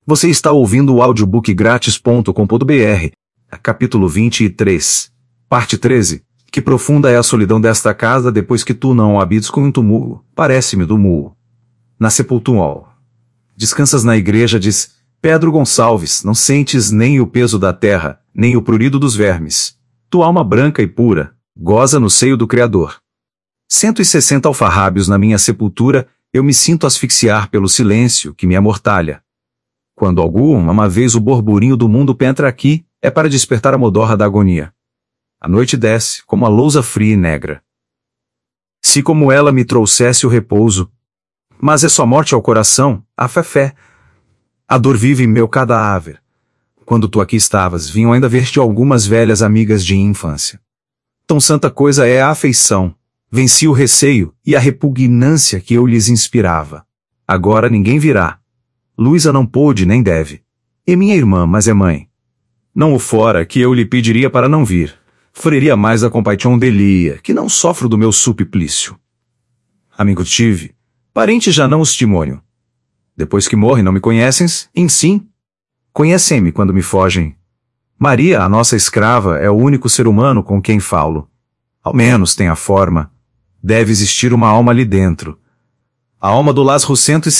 Você está ouvindo o audiobookgratis.com.br, capítulo 23, parte 13. Que profunda é a solidão desta casa depois que tu não habites com um túmulo, parece-me do mulo. Na sepultura. Descansas na igreja, diz Pedro Gonçalves, não sentes nem o peso da terra, nem o prurido dos vermes. Tua alma branca e pura, goza no seio do Criador. 160 alfarrábios na minha sepultura, eu me sinto asfixiar pelo silêncio que me amortalha. Quando alguma vez o borburinho do mundo penetra aqui, é para despertar a modorra da agonia. A noite desce, como a lousa fria e negra. Se como ela me trouxesse o repouso, mas é só morte ao coração, a fé. A dor vive em meu cadáver. Quando tu aqui estavas, vinham ainda ver-te algumas velhas amigas de infância. Tão santa coisa é a afeição. Venci o receio e a repugnância que eu lhes inspirava. Agora ninguém virá. Luísa não pôde nem deve. E minha irmã, mas é mãe. Não o fora que eu lhe pediria para não vir. Freiria mais a compaixão delia, que não sofro do meu suplício. Amigo tive, parente já não os timônio. Depois que morrem não me conhecem, em sim. Conhecem-me quando me fogem. Maria, a nossa escrava, é o único ser humano com quem falo. Ao menos tem a forma. Deve existir uma alma ali dentro. A alma do Lázaro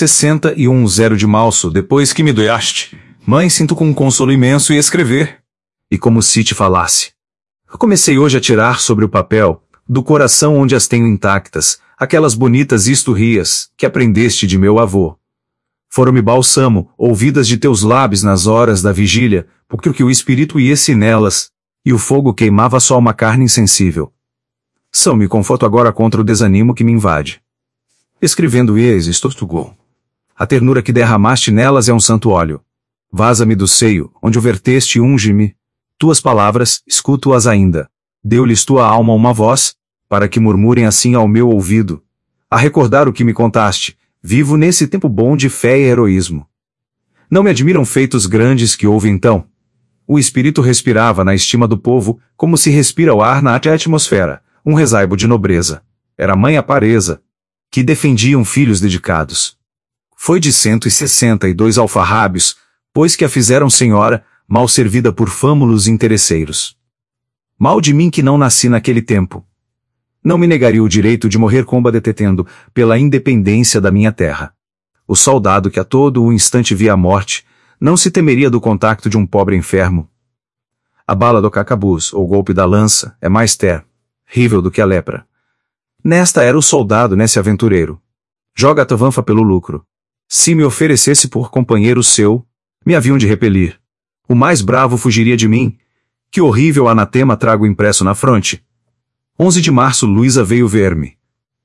161 de março, depois que me doaste. Mãe, sinto com um consolo imenso e escrever. E como se te falasse. Comecei hoje a tirar sobre o papel, do coração onde as tenho intactas, aquelas bonitas histórias que aprendeste de meu avô. Foram-me bálsamo, ouvidas de teus lábios nas horas da vigília, porque o espírito ia-se nelas, e o fogo queimava só uma carne insensível. São-me conforto agora contra o desanimo que me invade. Escrevendo estou. A ternura que derramaste nelas é um santo óleo. Vaza-me do seio, onde o verteste e unge-me. Tuas palavras, escuto-as ainda. Deu-lhes tua alma uma voz, para que murmurem assim ao meu ouvido. A recordar o que me contaste, vivo nesse tempo bom de fé e heroísmo. Não me admiram feitos grandes que houve então. O espírito respirava na estima do povo, como se respira o ar na atmosfera, um resaibo de nobreza. Era mãe apareza, que defendiam filhos dedicados. Foi de 162 alfarrábios, pois que a fizeram senhora, mal servida por fâmulos interesseiros. Mal de mim que não nasci naquele tempo. Não me negaria o direito de morrer combatendo pela independência da minha terra. O soldado que a todo o instante via a morte, não se temeria do contacto de um pobre enfermo. A bala do cacabuz, ou golpe da lança, é mais terrível do que a lepra. Nesta era o soldado nesse aventureiro. Joga a tavanfa pelo lucro. Se me oferecesse por companheiro seu, me haviam de repelir. O mais bravo fugiria de mim. Que horrível anatema trago impresso na fronte. 11 de março Luísa veio ver-me.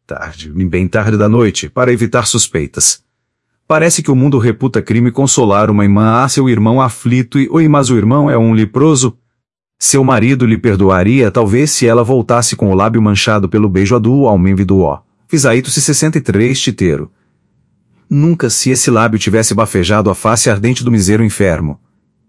Bem tarde da noite, para evitar suspeitas. Parece que o mundo reputa crime consolar uma irmã a seu irmão aflito mas o irmão é um leproso. Seu marido lhe perdoaria talvez se ela voltasse com o lábio manchado pelo beijo adu ao menvido. Fisaíto 63 titeiro. Nunca se esse lábio tivesse bafejado a face ardente do miseiro enfermo.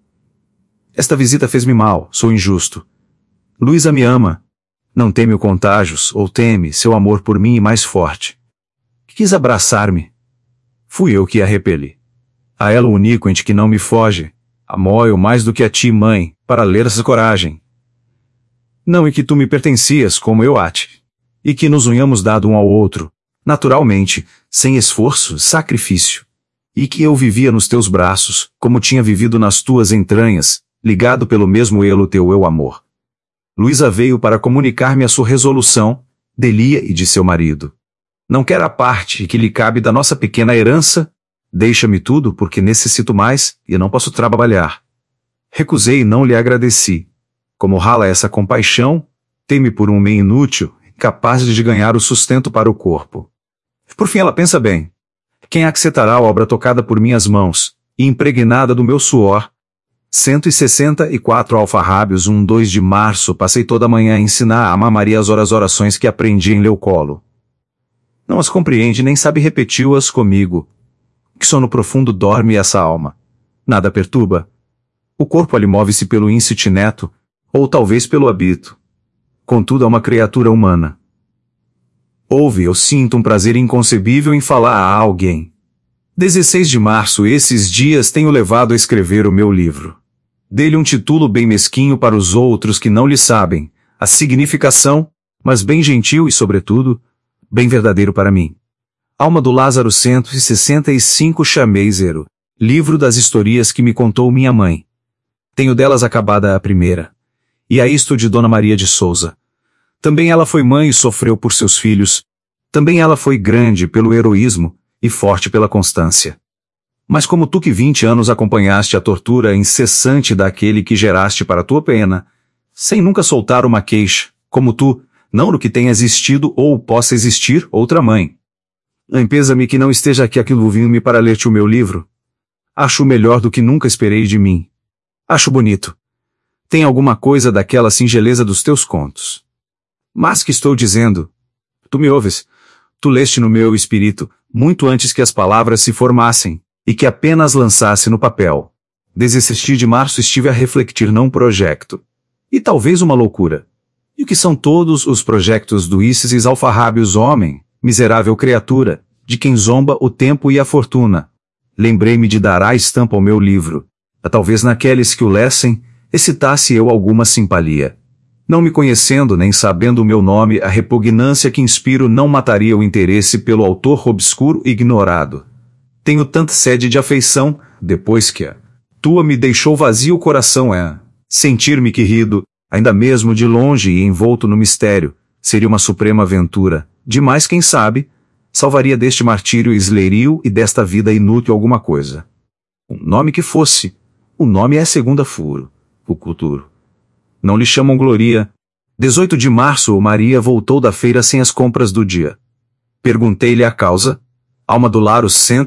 Esta visita fez-me mal, sou injusto. Luísa me ama. Não teme o contágios, ou teme seu amor por mim mais forte. Quis abraçar-me. Fui eu que a repeli. A ela o único ente que não me foge. Amo-o mais do que a ti, mãe, para ler-se coragem. Não e que tu me pertencias como eu a ti. E que nos unhamos dado um ao outro, naturalmente, sem esforço, sacrifício. E que eu vivia nos teus braços, como tinha vivido nas tuas entranhas, ligado pelo mesmo elo teu eu amor. Luísa veio para comunicar-me a sua resolução, delia e de seu marido. Não quer a parte que lhe cabe da nossa pequena herança? Deixa-me tudo porque necessito mais e não posso trabalhar. Recusei e não lhe agradeci. Como rala essa compaixão, tem-me por um meio inútil, incapaz de ganhar o sustento para o corpo. Por fim ela pensa bem. Quem aceitará a obra tocada por minhas mãos, e impregnada do meu suor? 164 alfarrábios 2 de março passei toda a manhã a ensinar a Maria as orações que aprendi em Leucolo. Não as compreende nem sabe repeti-las comigo. Que sono profundo dorme essa alma. Nada perturba. O corpo ali move-se pelo íncite neto, ou talvez pelo habito. Contudo é uma criatura humana. Ouve, eu sinto um prazer inconcebível em falar a alguém. 16 de março. Esses dias tenho levado a escrever o meu livro. Dê-lhe um título bem mesquinho para os outros que não lhe sabem a significação, mas bem gentil e, sobretudo, bem verdadeiro para mim. Alma do Lázaro 165. Chamei Zero. Livro das historias que me contou minha mãe. Tenho delas acabada a primeira. E a isto de Dona Maria de Souza. Também ela foi mãe e sofreu por seus filhos. Também ela foi grande pelo heroísmo e forte pela constância. Mas como tu que 20 anos acompanhaste a tortura incessante daquele que geraste para tua pena, sem nunca soltar uma queixa, como tu, não no que tenha existido ou possa existir outra mãe. Pesa-me que não esteja aqui aquilo vindo-me para ler-te o meu livro. Acho melhor do que nunca esperei de mim. Acho bonito. Tem alguma coisa daquela singeleza dos teus contos. Mas que estou dizendo? Tu me ouves? Tu leste no meu espírito, muito antes que as palavras se formassem, e que apenas lançasse no papel. 16 de março estive a refletir num projeto. E talvez uma loucura. E o que são todos os projetos do Isis Alfarrábios, homem, miserável criatura, de quem zomba o tempo e a fortuna? Lembrei-me de dar a estampa ao meu livro. Talvez naqueles que o lessem, excitasse eu alguma simpatia. Não me conhecendo nem sabendo o meu nome, a repugnância que inspiro não mataria o interesse pelo autor obscuro e ignorado. Tenho tanta sede de afeição, depois que a tua me deixou vazio o coração sentir-me que rido, ainda mesmo de longe e envolto no mistério, seria uma suprema aventura, demais quem sabe, salvaria deste martírio eslerio e desta vida inútil alguma coisa. O nome que fosse, o nome é segunda furo, o futuro. Não lhe chamam Gloria. 18 de março. Maria voltou da feira sem as compras do dia. Perguntei-lhe a causa. Alma do Laro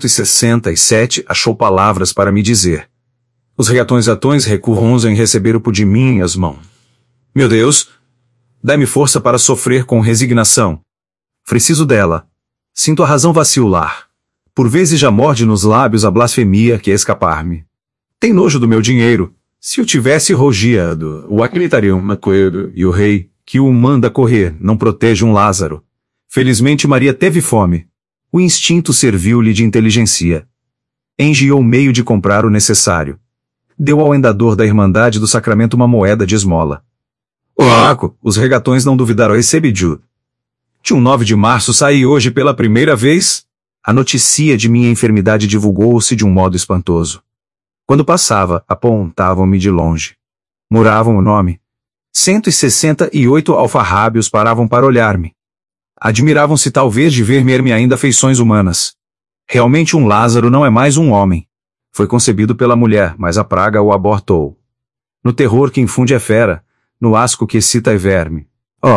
167 achou palavras para me dizer. Os reatões recurrons em receber o pão de minhas mãos. Meu Deus, dai-me força para sofrer com resignação. Preciso dela. Sinto a razão vacilar. Por vezes já morde nos lábios a blasfemia que é escapar-me. Tem nojo do meu dinheiro. Se eu tivesse rogiado, o acreditariam macoeiro e o rei, que o manda correr, não protege um Lázaro. Felizmente Maria teve fome. O instinto serviu-lhe de inteligência. Engiou meio de comprar o necessário. Deu ao endador da Irmandade do Sacramento uma moeda de esmola. Os regatões não duvidaram recebidu. De 9 de março saí hoje pela primeira vez. A notícia de minha enfermidade divulgou-se de um modo espantoso. Quando passava, apontavam-me de longe. Muravam o nome. 168 alfarrábios paravam para olhar-me. Admiravam-se talvez de ver-me ainda feições humanas. Realmente um Lázaro não é mais um homem. Foi concebido pela mulher, mas a praga o abortou. No terror que infunde é fera, no asco que excita é verme.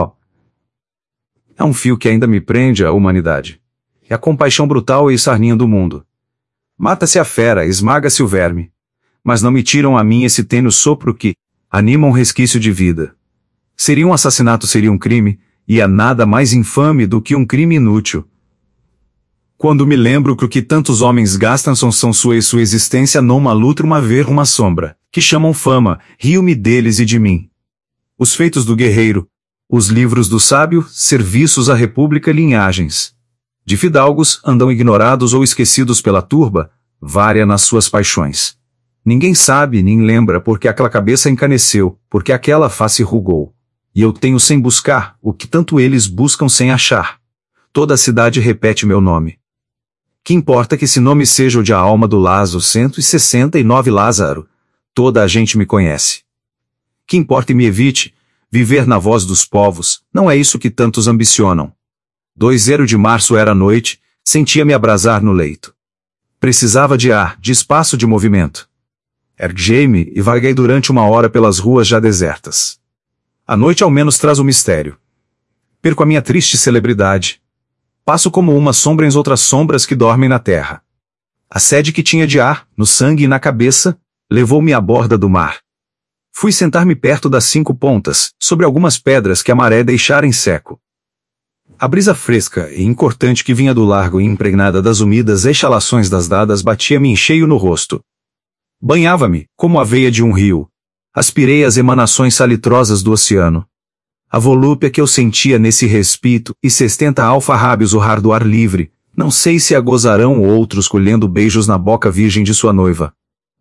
É um fio que ainda me prende à humanidade. É a compaixão brutal e sarninha do mundo. Mata-se a fera, esmaga-se o verme. Mas não me tiram a mim esse tênue sopro que anima um resquício de vida. Seria um assassinato, seria um crime, e há nada mais infame do que um crime inútil. Quando me lembro que o que tantos homens gastam são sua existência numa luta uma sombra, que chamam fama, rio-me deles e de mim. Os feitos do guerreiro, os livros do sábio, serviços à república, linhagens de fidalgos andam ignorados ou esquecidos pela turba, vária nas suas paixões. Ninguém sabe nem lembra porque aquela cabeça encaneceu, porque aquela face rugou. E eu tenho sem buscar o que tanto eles buscam sem achar. Toda a cidade repete meu nome. Que importa que esse nome seja o de a alma do Lázaro 169 Lázaro? Toda a gente me conhece. Que importa e me evite viver na voz dos povos, não é isso que tantos ambicionam. 20 de março era noite, sentia-me abrasar no leito. Precisava de ar, de espaço, de movimento. Erguei-me e vaguei durante 1 hora pelas ruas já desertas. A noite ao menos traz o mistério. Perco a minha triste celebridade. Passo como uma sombra em outras sombras que dormem na terra. A sede que tinha de ar, no sangue e na cabeça, levou-me à borda do mar. Fui sentar-me perto das 5 pontas, sobre algumas pedras que a maré deixara em seco. A brisa fresca e incortante que vinha do largo e impregnada das úmidas exalações das dadas batia-me em cheio no rosto. Banhava-me, como a veia de um rio. Aspirei as emanações salitrosas do oceano. A volúpia que eu sentia nesse respiro e 60 alfarrábios urrar do ar livre, Não sei se a gozarão outros colhendo beijos na boca virgem de sua noiva.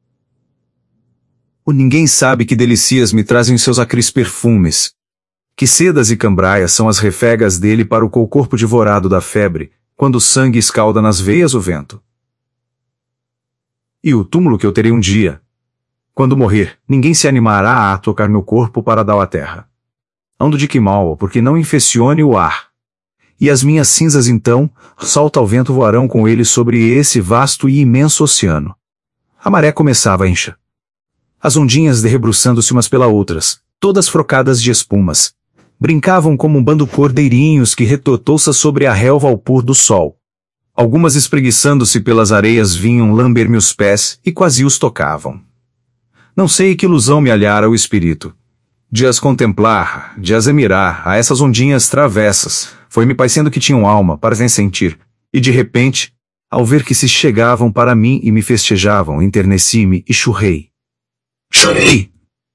O ninguém sabe que delicias me trazem seus acres perfumes. Que sedas e cambraias são as refegas dele para o corpo divorado da febre, quando o sangue escalda nas veias o vento. E o túmulo que eu terei um dia. Quando morrer, ninguém se animará a tocar meu corpo para dar à terra. Ando de quimal, porque não infeccione o ar. E as minhas cinzas então, solta ao vento voarão com ele sobre esse vasto e imenso oceano. A maré começava a encher. As ondinhas derrebruçando-se umas pelas outras, todas frocadas de espumas, brincavam como um bando cordeirinhos que retotou-se sobre a relva ao pôr do sol. Algumas espreguiçando-se pelas areias vinham lamber-me os pés e quase os tocavam. Não sei que ilusão me alhara o espírito. De as contemplar, de as admirar, a essas ondinhas travessas, foi-me parecendo que tinham alma para as sentir, e de repente, ao ver que se chegavam para mim e me festejavam, enterneci-me e chorrei. Chorei!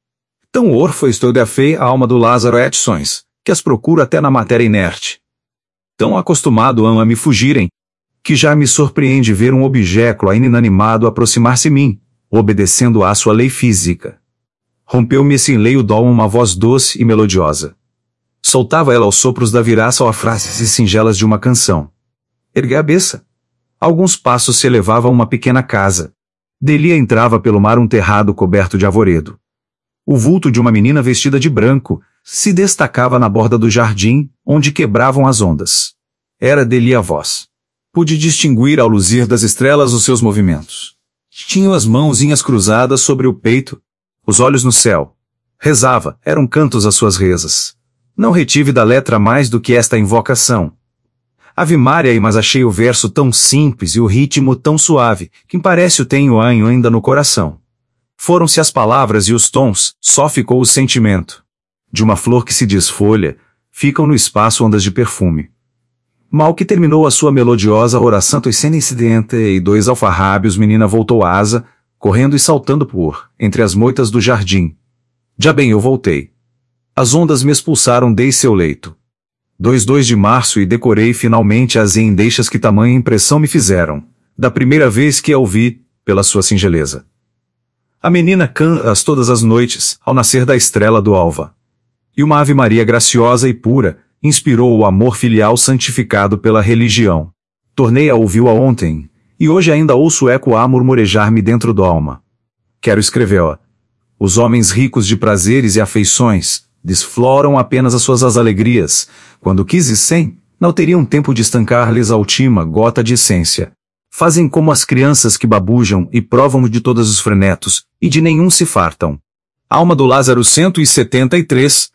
Tão orfo estou de a fé a alma do Lázaro Edções, que as procuro até na matéria inerte. Tão acostumado a me fugirem, que já me surpreende ver um objeto ainda inanimado aproximar-se de mim, obedecendo à sua lei física. Rompeu-me esse enleio dó uma voz doce e melodiosa. Soltava ela aos sopros da viraça ou a frases e singelas de uma canção. Erguei a cabeça. A alguns passos se elevava uma pequena casa. Dali entrava pelo mar um terrado coberto de arvoredo. O vulto de uma menina vestida de branco se destacava na borda do jardim, onde quebravam as ondas. Era dali a voz. Pude distinguir ao luzir das estrelas os seus movimentos. Tinha as mãozinhas cruzadas sobre o peito, os olhos no céu. Rezava, eram cantos as suas rezas. Não retive da letra mais do que esta invocação. Ave Maria, mas achei o verso tão simples e o ritmo tão suave, que parece o tenho ainda no coração. Foram-se as palavras e os tons, só ficou o sentimento. De uma flor que se desfolha, ficam no espaço ondas de perfume. Mal que terminou a sua melodiosa oração sem incidente e 2 alfarrábios, menina voltou asa, correndo e saltando por entre as moitas do jardim. Já bem eu voltei. As ondas me expulsaram desde seu leito. 2 de março e decorei finalmente as endeixas que tamanha impressão me fizeram, da primeira vez que a ouvi, pela sua singeleza. A menina canta-as todas as noites, ao nascer da estrela do alva. E uma Ave Maria graciosa e pura, inspirou o amor filial santificado pela religião. Tornei a ouvi-la ontem, e hoje ainda ouço o eco a murmurejar-me dentro do alma. Quero escrever. Os homens ricos de prazeres e afeições, desfloram apenas as suas alegrias, quando quisessem, não teriam tempo de estancar-lhes a última gota de essência. Fazem como as crianças que babujam e provam de todos os frenetos, e de nenhum se fartam. Alma do Lázaro 173,